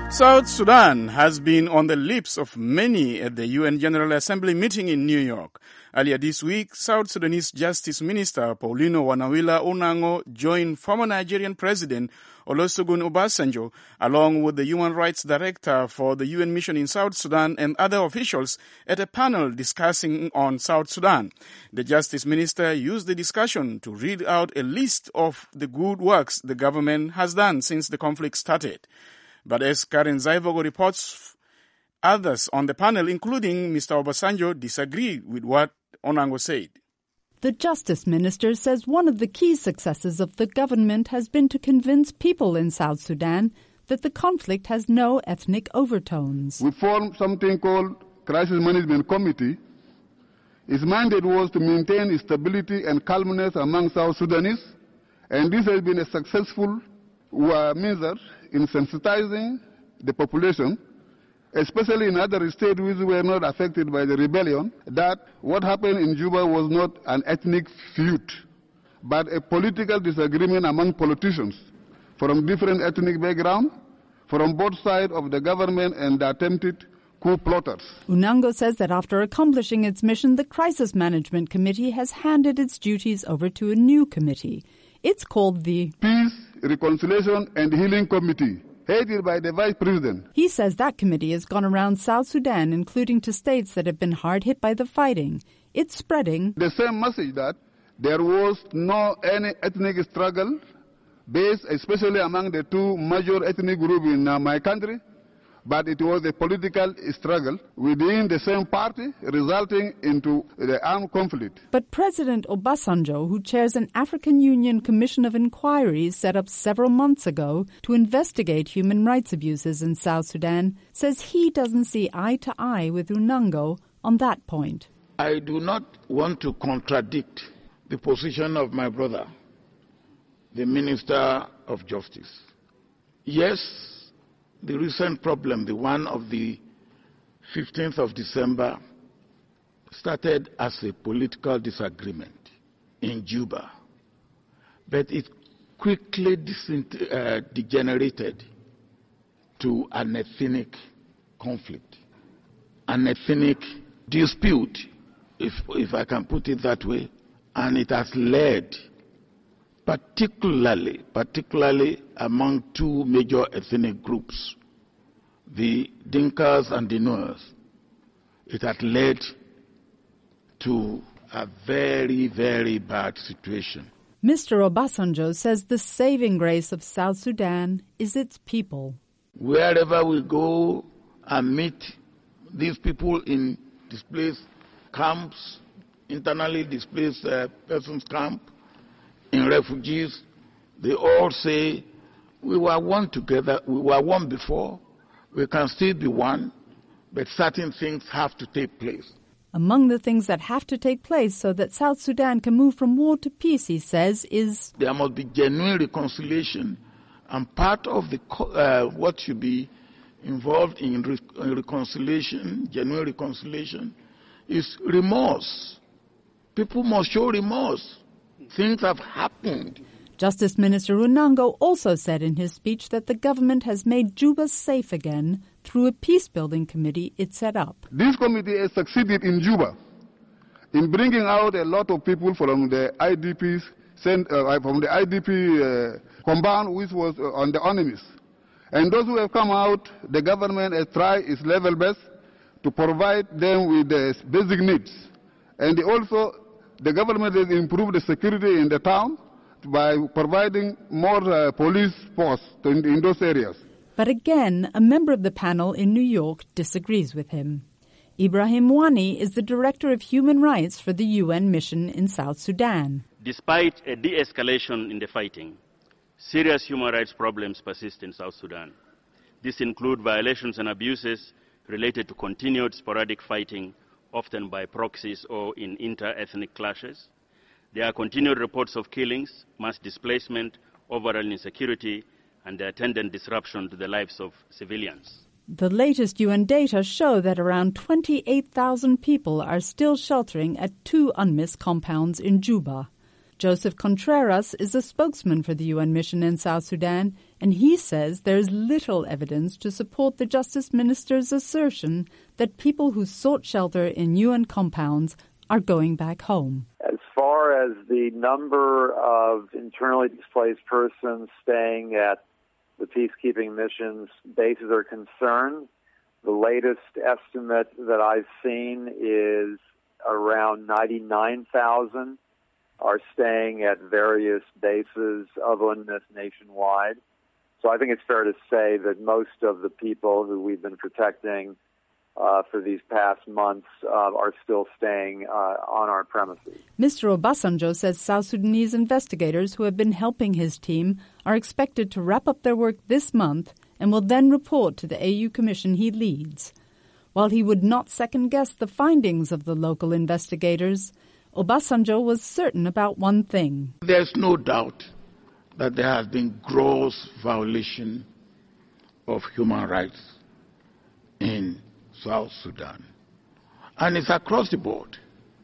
South Sudan has been on the lips of many at the UN General Assembly meeting in New York. Earlier this week, South Sudanese Justice Minister Paulino Wanawila Onango joined former Nigerian President Olusegun Obasanjo, along with the Human Rights Director for the UN mission in South Sudan and other officials, at a panel discussing on South Sudan. The Justice Minister used the discussion to read out a list of the good works the government has done since the conflict started. But as Karen Zaivogo reports, others on the panel, including Mr. Obasanjo, disagreed with what Onango said. The Justice Minister says one of the key successes of the government has been to convince people in South Sudan that the conflict has no ethnic overtones. We formed something called Crisis Management Committee. Its mandate was to maintain stability and calmness among South Sudanese, and this has been a successful measure in sensitizing the population, especially in other states which were not affected by the rebellion, that what happened in Juba was not an ethnic feud, but a political disagreement among politicians from different ethnic backgrounds, from both sides of the government and the attempted coup plotters. Onango says that after accomplishing its mission, the Crisis Management Committee has handed its duties over to a new committee. It's called the Peace, Reconciliation and Healing Committee, headed by the Vice President. He says that committee has gone around South Sudan, including to states that have been hard hit by the fighting. It's spreading the same message that there was no any ethnic struggle based especially among the two major ethnic groups in my country, but it was a political struggle within the same party resulting into the armed conflict. But President Obasanjo, who chairs an African Union Commission of Inquiry set up several months ago to investigate human rights abuses in South Sudan, says he doesn't see eye to eye with Onango on that point. I do not want to contradict the position of my brother, the Minister of Justice. Yes, the recent problem, the one of the 15th of December, started as a political disagreement in Juba, but it quickly degenerated to an ethnic conflict, an ethnic dispute, if I can put it that way, and it has led particularly among two major ethnic groups, the Dinkas and the Nuers. It had led to a very, very bad situation. Mr. Obasanjo says the saving grace of South Sudan is its people. Wherever we go and meet these people in displaced camps, internally displaced persons camp, in refugees, they all say, we were one together, we were one before, we can still be one, but certain things have to take place. Among the things that have to take place so that South Sudan can move from war to peace, he says, is there must be genuine reconciliation, and part of the what should be involved in reconciliation, genuine reconciliation, is remorse. People must show remorse. Things have happened. Justice Minister Onango also said in his speech that the government has made Juba safe again through a peace-building committee it set up. This committee has succeeded in Juba in bringing out a lot of people from the IDPs, from the IDP compound, which was on the enemies. And those who have come out, the government has tried its level best to provide them with the basic needs. And also, the government has improved the security in the town by providing more police posts in those areas. But again, a member of the panel in New York disagrees with him. Ibrahim Wani is the Director of Human Rights for the UN mission in South Sudan. Despite a de-escalation in the fighting, serious human rights problems persist in South Sudan. These include violations and abuses related to continued sporadic fighting, often by proxies or in inter-ethnic clashes. There are continued reports of killings, mass displacement, overall insecurity, and the attendant disruption to the lives of civilians. The latest UN data show that around 28,000 people are still sheltering at two UNMISS compounds in Juba. Joseph Contreras is a spokesman for the UN mission in South Sudan, and he says there is little evidence to support the Justice Minister's assertion that people who sought shelter in UN compounds are going back home. As far as the number of internally displaced persons staying at the peacekeeping missions bases are concerned, the latest estimate that I've seen is around 99,000 are staying at various bases of UNMISS nationwide. So I think it's fair to say that most of the people who we've been protecting for these past months are still staying on our premises. Mr. Obasanjo says South Sudanese investigators who have been helping his team are expected to wrap up their work this month and will then report to the AU Commission he leads. While he would not second-guess the findings of the local investigators, Obasanjo was certain about one thing. There's no doubt that there has been gross violation of human rights in South Sudan. And it's across the board.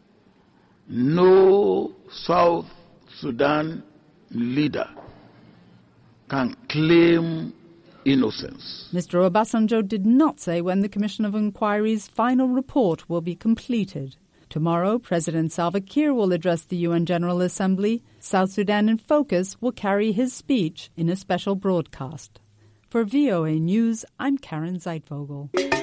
No South Sudan leader can claim innocence. Mr. Obasanjo did not say when the Commission of Inquiry's final report will be completed. Tomorrow, President Salva Kiir will address the UN General Assembly. South Sudan in Focus will carry his speech in a special broadcast. For VOA News, I'm Karen Zeitvogel.